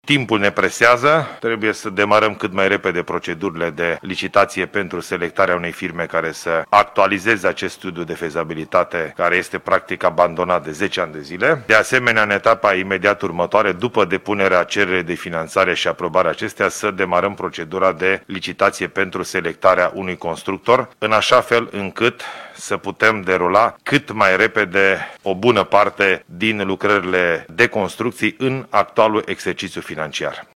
Timpul ne presează, trebuie să demarăm cât mai repede procedurile de licitație pentru selectarea unei firme care să actualizeze acest studiu de fezabilitate, care este practic abandonat de 10 ani de zile. De asemenea, în etapa imediat următoare, după depunerea cererii de finanțare și aprobarea acestea, să demarăm procedura de licitație pentru selectarea unui constructor, în așa fel încât să putem derula cât mai repede o bună parte din lucrările de construcții în actualul exercițiu financiar.